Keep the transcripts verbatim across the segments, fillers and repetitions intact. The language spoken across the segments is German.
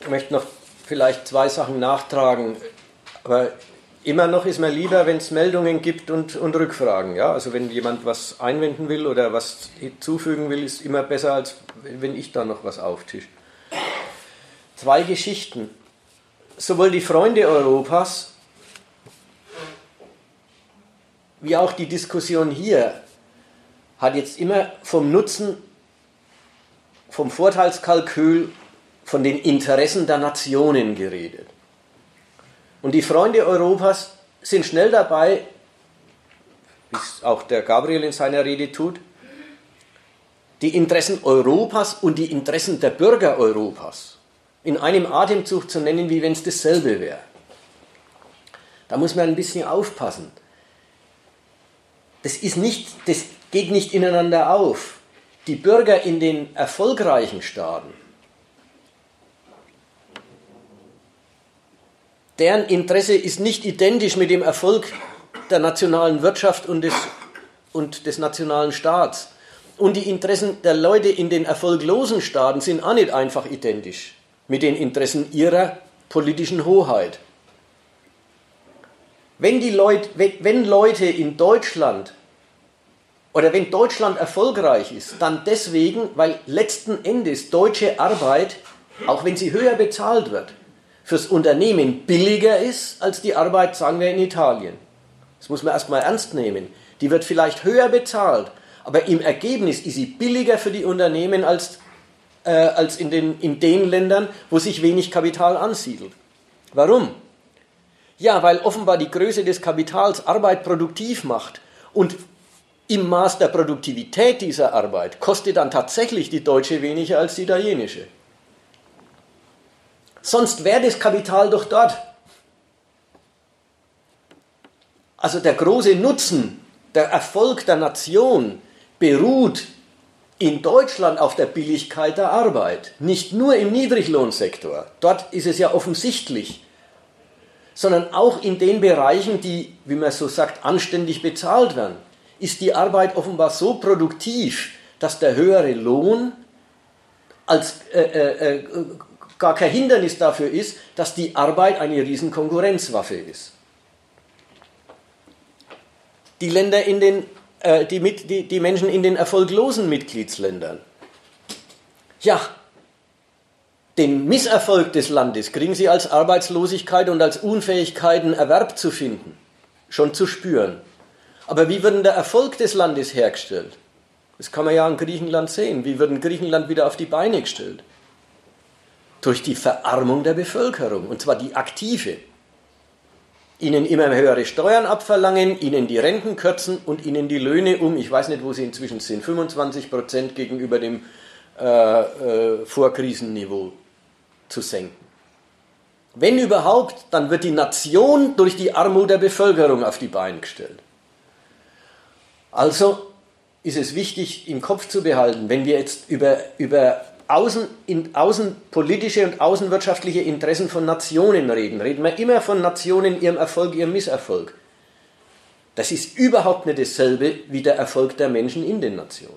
möchte noch vielleicht zwei Sachen nachtragen, aber immer noch ist mir lieber, wenn es Meldungen gibt und, und Rückfragen. Ja? Also wenn jemand was einwenden will oder was hinzufügen will, ist immer besser, als wenn ich da noch was auftische. Zwei Geschichten. Sowohl die Freunde Europas wie auch die Diskussion hier hat jetzt immer vom Nutzen, vom Vorteilskalkül, von den Interessen der Nationen geredet. Und die Freunde Europas sind schnell dabei, wie es auch der Gabriel in seiner Rede tut, die Interessen Europas und die Interessen der Bürger Europas in einem Atemzug zu nennen, wie wenn es dasselbe wäre. Da muss man ein bisschen aufpassen. Das ist nicht, das geht nicht ineinander auf. Die Bürger in den erfolgreichen Staaten, deren Interesse ist nicht identisch mit dem Erfolg der nationalen Wirtschaft und des, und des nationalen Staats. Und die Interessen der Leute in den erfolglosen Staaten sind auch nicht einfach identisch mit den Interessen ihrer politischen Hoheit. Wenn, die Leute, wenn Leute in Deutschland oder wenn Deutschland erfolgreich ist, dann deswegen, weil letzten Endes deutsche Arbeit, auch wenn sie höher bezahlt wird, fürs Unternehmen billiger ist als die Arbeit, sagen wir, in Italien. Das muss man erstmal ernst nehmen. Die wird vielleicht höher bezahlt, aber im Ergebnis ist sie billiger für die Unternehmen als, äh, als in, den, in den Ländern, wo sich wenig Kapital ansiedelt. Warum? Ja, weil offenbar die Größe des Kapitals Arbeit produktiv macht und im Maß der Produktivität dieser Arbeit kostet dann tatsächlich die deutsche weniger als die italienische. Sonst wäre das Kapital doch dort. Also der große Nutzen, der Erfolg der Nation beruht in Deutschland auf der Billigkeit der Arbeit. Nicht nur im Niedriglohnsektor, dort ist es ja offensichtlich, sondern auch in den Bereichen, die, wie man so sagt, anständig bezahlt werden, ist die Arbeit offenbar so produktiv, dass der höhere Lohn als äh, äh, äh, gar kein Hindernis dafür ist, dass die Arbeit eine riesen Konkurrenzwaffe ist. Die Länder in den, äh, die, mit, die, die Menschen in den erfolglosen Mitgliedsländern, ja, den Misserfolg des Landes kriegen sie als Arbeitslosigkeit und als Unfähigkeit, einen Erwerb zu finden, schon zu spüren. Aber wie wird denn der Erfolg des Landes hergestellt? Das kann man ja in Griechenland sehen. Wie wird denn Griechenland wieder auf die Beine gestellt? Durch die Verarmung der Bevölkerung, und zwar die aktive. Ihnen immer höhere Steuern abverlangen, ihnen die Renten kürzen und ihnen die Löhne um, ich weiß nicht, wo sie inzwischen sind, fünfundzwanzig Prozent gegenüber dem äh, äh, Vorkrisenniveau zu senken. Wenn überhaupt, dann wird die Nation durch die Armut der Bevölkerung auf die Beine gestellt. Also ist es wichtig, im Kopf zu behalten, wenn wir jetzt über, über außen, in, außenpolitische und außenwirtschaftliche Interessen von Nationen reden, reden wir immer von Nationen, ihrem Erfolg, ihrem Misserfolg. Das ist überhaupt nicht dasselbe wie der Erfolg der Menschen in den Nationen.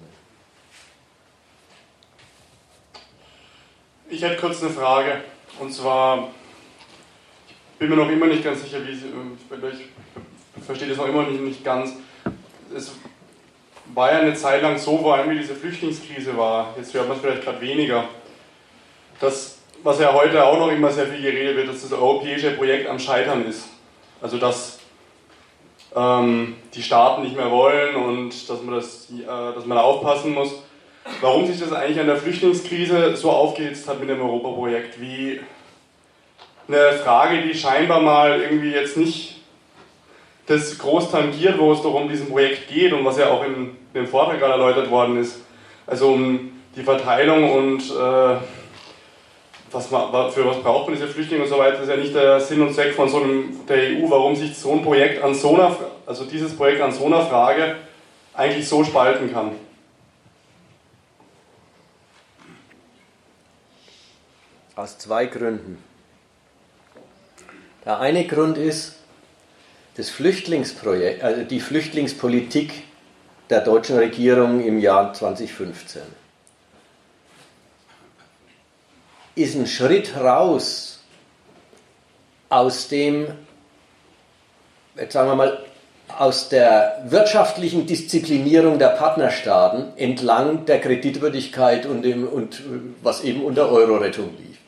Ich hätte kurz eine Frage, und zwar, ich bin mir noch immer nicht ganz sicher, wie ich, ich verstehe das noch immer nicht, nicht ganz. Es war ja eine Zeit lang so, vor allem wie diese Flüchtlingskrise war, jetzt hört man es vielleicht gerade weniger, dass, was ja heute auch noch immer sehr viel geredet wird, dass das europäische Projekt am Scheitern ist. Also dass ähm, die Staaten nicht mehr wollen und dass man, das, äh, dass man da aufpassen muss. Warum sich das eigentlich an der Flüchtlingskrise so aufgehitzt hat mit dem Europaprojekt, wie eine Frage, die scheinbar mal irgendwie jetzt nicht das groß tangiert, wo es doch um diesen Projekt geht und was ja auch in dem Vortrag gerade erläutert worden ist. Also um die Verteilung und äh, was man, für was braucht man diese Flüchtlinge und so weiter, das ist ja nicht der Sinn und Zweck von so einem, der E U, warum sich so ein Projekt an so einer, also dieses Projekt an so einer Frage eigentlich so spalten kann. Aus zwei Gründen. Der eine Grund ist, das Flüchtlingsprojekt, also die Flüchtlingspolitik der deutschen Regierung im Jahr zweitausendfünfzehn. ist ein Schritt raus aus dem, jetzt sagen wir mal, aus der wirtschaftlichen Disziplinierung der Partnerstaaten entlang der Kreditwürdigkeit und, dem, und was eben unter Euro-Rettung lief.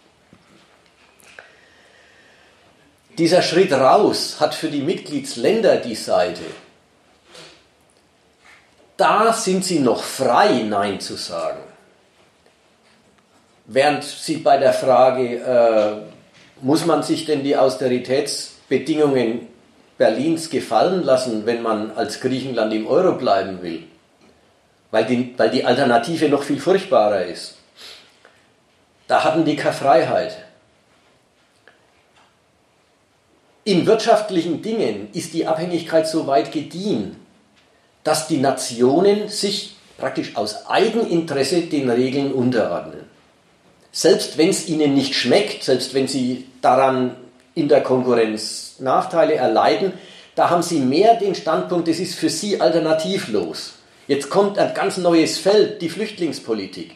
Dieser Schritt raus hat für die Mitgliedsländer die Seite, da sind sie noch frei, Nein zu sagen. Während sie bei der Frage, äh, muss man sich denn die Austeritätsbedingungen Berlins gefallen lassen, wenn man als Griechenland im Euro bleiben will, weil die, weil die Alternative noch viel furchtbarer ist. Da hatten die keine Freiheit. In wirtschaftlichen Dingen ist die Abhängigkeit so weit gediehen, dass die Nationen sich praktisch aus Eigeninteresse den Regeln unterordnen. Selbst wenn es ihnen nicht schmeckt, selbst wenn sie daran in der Konkurrenz Nachteile erleiden, da haben sie mehr den Standpunkt, es ist für sie alternativlos. Jetzt kommt ein ganz neues Feld, die Flüchtlingspolitik.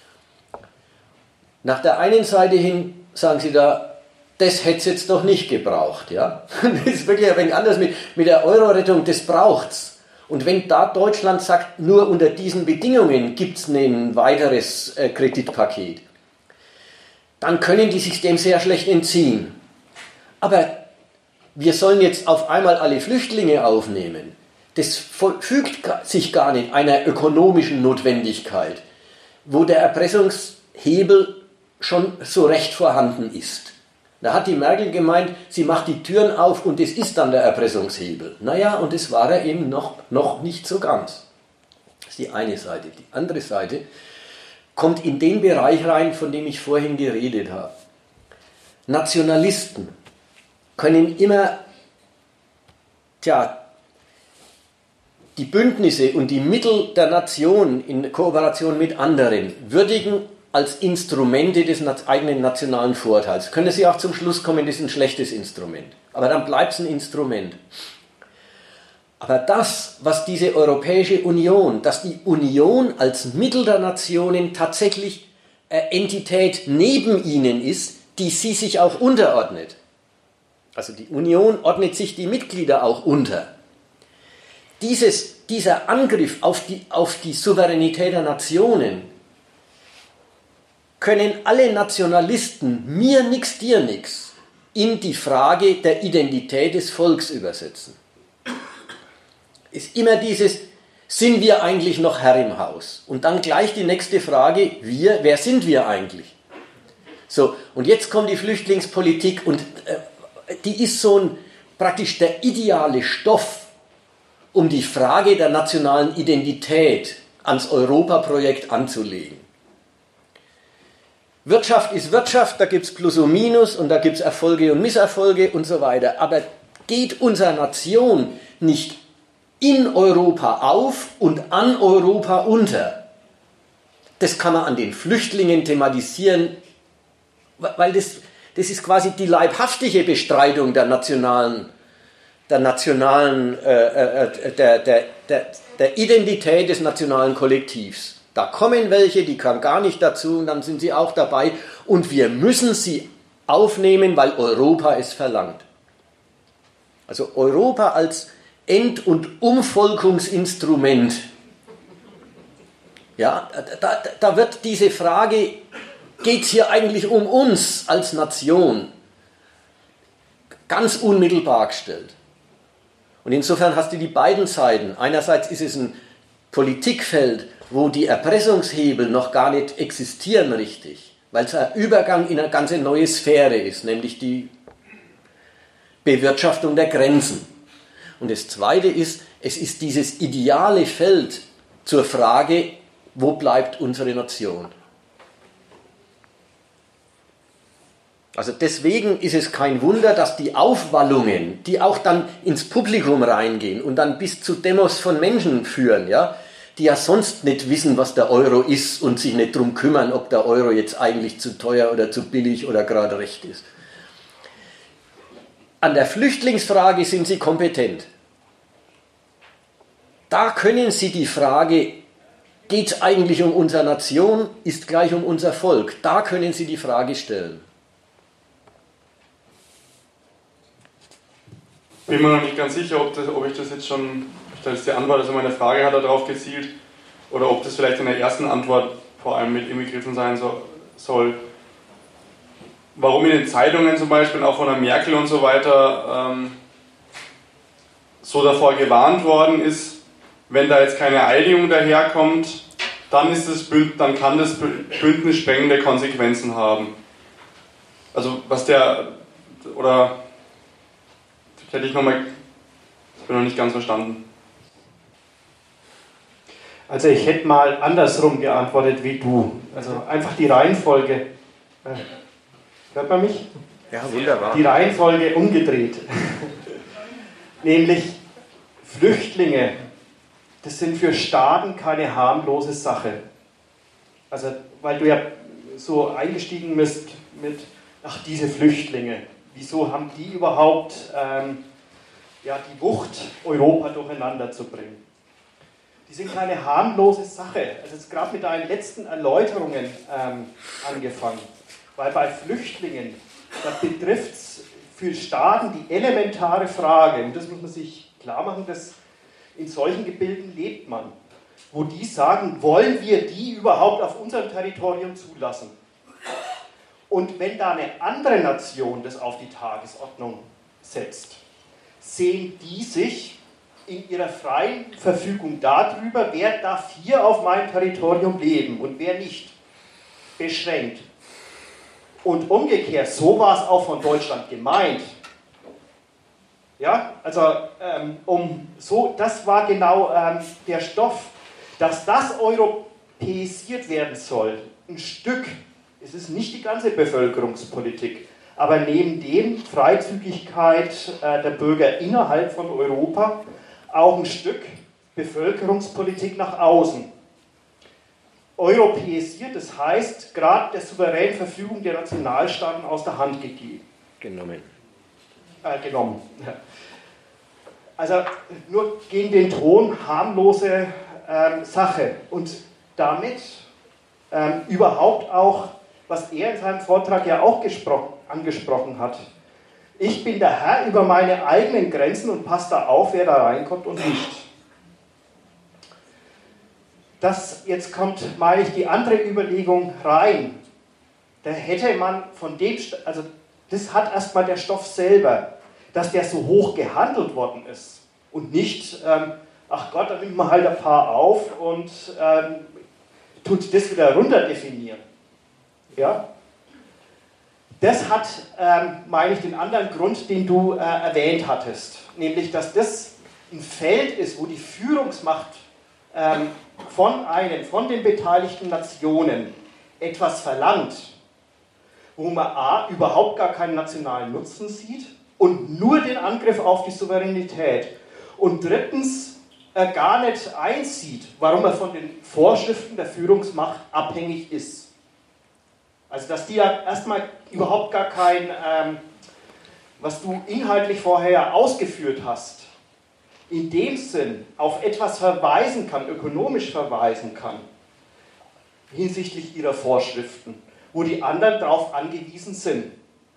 Nach der einen Seite hin sagen sie da, das hätte es jetzt doch nicht gebraucht. Ja? Das ist wirklich ein wenig anders mit, mit der Euro-Rettung, das braucht's. Und wenn da Deutschland sagt, nur unter diesen Bedingungen gibt es ein weiteres äh, Kreditpaket, dann können die sich dem sehr schlecht entziehen. Aber wir sollen jetzt auf einmal alle Flüchtlinge aufnehmen. Das fügt sich gar nicht einer ökonomischen Notwendigkeit, wo der Erpressungshebel schon so recht vorhanden ist. Da hat die Merkel gemeint, sie macht die Türen auf und das ist dann der Erpressungshebel. Naja, und das war er eben noch, noch nicht so ganz. Das ist die eine Seite. Die andere Seite kommt in den Bereich rein, von dem ich vorhin geredet habe. Nationalisten können immer, tja, die Bündnisse und die Mittel der Nation in Kooperation mit anderen würdigen als Instrumente des eigenen nationalen Vorteils. Können Sie auch zum Schluss kommen, das ist ein schlechtes Instrument. Aber dann bleibt es ein Instrument. Aber das, was diese Europäische Union, dass die Union als Mittel der Nationen tatsächlich eine Entität neben ihnen ist, die sie sich auch unterordnet. Also die Union ordnet sich die Mitglieder auch unter. Dieses, dieser Angriff auf die, auf die Souveränität der Nationen können alle Nationalisten, mir nix, dir nix, in die Frage der Identität des Volks übersetzen. Ist immer dieses, sind wir eigentlich noch Herr im Haus? Und dann gleich die nächste Frage, wir, wer sind wir eigentlich? So, und jetzt kommt die Flüchtlingspolitik und äh, die ist so ein, praktisch der ideale Stoff, um die Frage der nationalen Identität ans Europaprojekt anzulegen. Wirtschaft ist Wirtschaft, da gibt es Plus und Minus und da gibt es Erfolge und Misserfolge und so weiter. Aber geht unsere Nation nicht in Europa auf und an Europa unter? Das kann man an den Flüchtlingen thematisieren, weil das, das ist quasi die leibhaftige Bestreitung der nationalen, der, nationalen äh, äh, der, der, der, der Identität des nationalen Kollektivs. Da kommen welche, die kamen gar nicht dazu und dann sind sie auch dabei und wir müssen sie aufnehmen, weil Europa es verlangt. Also Europa als End- und Umvolkungsinstrument. Ja, da, da wird diese Frage, geht es hier eigentlich um uns als Nation, ganz unmittelbar gestellt. Und insofern hast du die beiden Seiten. Einerseits ist es ein Politikfeld, wo die Erpressungshebel noch gar nicht existieren richtig, weil es ein Übergang in eine ganz neue Sphäre ist, nämlich die Bewirtschaftung der Grenzen. Und das Zweite ist, es ist dieses ideale Feld zur Frage, wo bleibt unsere Nation? Also deswegen ist es kein Wunder, dass die Aufwallungen, die auch dann ins Publikum reingehen und dann bis zu Demos von Menschen führen, ja, die ja sonst nicht wissen, was der Euro ist und sich nicht darum kümmern, ob der Euro jetzt eigentlich zu teuer oder zu billig oder gerade recht ist. An der Flüchtlingsfrage sind sie kompetent. Da können sie die Frage geht es eigentlich um unsere Nation, ist gleich um unser Volk. Da können Sie die Frage stellen. Bin mir noch nicht ganz sicher, ob, das, ob ich das jetzt schon, das ist die Antwort, also meine Frage hat darauf gezielt, oder ob das vielleicht in der ersten Antwort vor allem mit inbegriffen sein so, soll. Warum in den Zeitungen zum Beispiel, auch von der Merkel und so weiter, ähm, so davor gewarnt worden ist, wenn da jetzt keine Einigung daherkommt, dann, ist das Bünd, dann kann das Bündnis sprengende Konsequenzen haben. Also was der, oder das hätte ich nochmal, ich bin noch nicht ganz verstanden. Also ich hätte mal andersrum geantwortet wie du. Also einfach die Reihenfolge. Hört man mich? Ja, wunderbar. Die Reihenfolge umgedreht. Nämlich Flüchtlinge, das sind für Staaten keine harmlose Sache. Also, weil du ja so eingestiegen bist mit, ach, diese Flüchtlinge, wieso haben die überhaupt ähm, ja, die Wucht, Europa durcheinander zu bringen? Die sind keine harmlose Sache. Also jetzt gerade mit deinen letzten Erläuterungen ähm, angefangen. Weil bei Flüchtlingen, da betrifft es für Staaten die elementare Frage, und das muss man sich klar machen, dass in solchen Gebilden lebt man, wo die sagen, wollen wir die überhaupt auf unserem Territorium zulassen? Und wenn da eine andere Nation das auf die Tagesordnung setzt, sehen die sich in ihrer freien Verfügung darüber, wer darf hier auf meinem Territorium leben und wer nicht, beschränkt. Und umgekehrt, so war es auch von Deutschland gemeint. Ja, also ähm, um so, das war genau ähm, der Stoff, dass das europäisiert werden soll. Ein Stück, es ist nicht die ganze Bevölkerungspolitik, aber neben dem Freizügigkeit äh, der Bürger innerhalb von Europa auch ein Stück Bevölkerungspolitik nach außen. Europäisiert, das heißt, gerade der souveränen Verfügung der Nationalstaaten aus der Hand gegeben. Genommen. Äh, genommen. Also nur gegen den Ton harmlose ähm, Sache. Und damit ähm, überhaupt auch, was er in seinem Vortrag ja auch angesprochen hat. Ich bin der Herr über meine eigenen Grenzen und passe da auf, wer da reinkommt und nicht. Das, jetzt kommt, meine ich, die andere Überlegung rein. Da hätte man von dem, also das hat erstmal der Stoff selber, dass der so hoch gehandelt worden ist und nicht, ähm, ach Gott, dann nimmt man halt ein paar auf und ähm, tut das wieder runter definieren. Ja? Das hat, ähm, meine ich, den anderen Grund, den du äh, erwähnt hattest, nämlich, dass das ein Feld ist, wo die Führungsmacht ähm, von einem, von den beteiligten Nationen etwas verlangt, wo man a. überhaupt gar keinen nationalen Nutzen sieht und nur den Angriff auf die Souveränität und drittens äh, gar nicht einsieht, warum er von den Vorschriften der Führungsmacht abhängig ist. Also dass die ja erstmal überhaupt gar kein, ähm, was du inhaltlich vorher ausgeführt hast, in dem Sinn auf etwas verweisen kann, ökonomisch verweisen kann, hinsichtlich ihrer Vorschriften, wo die anderen darauf angewiesen sind.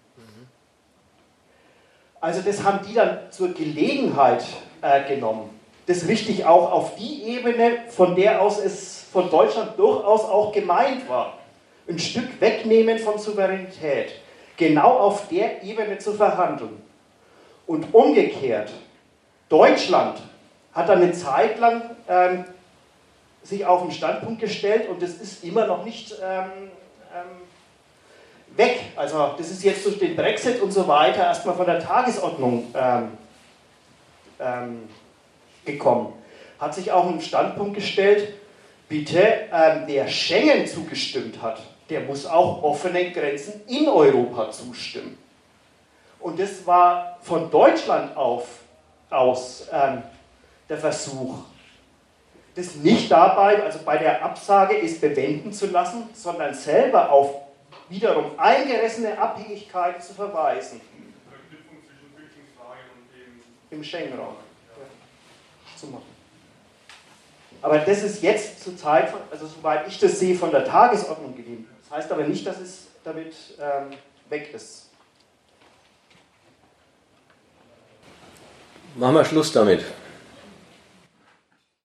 Also das haben die dann zur Gelegenheit äh, genommen. Das richtig auch auf die Ebene, von der aus es von Deutschland durchaus auch gemeint war. Ein Stück wegnehmen von Souveränität. Genau auf der Ebene zu verhandeln. Und umgekehrt, Deutschland hat dann eine Zeit lang ähm, sich auf den Standpunkt gestellt und das ist immer noch nicht ähm, ähm, weg. Also das ist jetzt durch den Brexit und so weiter erstmal von der Tagesordnung ähm, ähm, gekommen. Hat sich auch einen Standpunkt gestellt, bitte, ähm, der Schengen zugestimmt hat, der muss auch offenen Grenzen in Europa zustimmen. Und das war von Deutschland auf, aus ähm, der Versuch, das nicht dabei, also bei der Absage es bewenden zu lassen, sondern selber auf wiederum eingerissene Abhängigkeiten zu verweisen. Verknüpfung zwischen Flüchtlingsfrage und dem Im Schengen-Raum ja. zu machen. Aber das ist jetzt zur Zeit, von, also soweit ich das sehe, von der Tagesordnung geblieben. Das heißt aber nicht, dass es damit ähm, weg ist. Machen wir Schluss damit.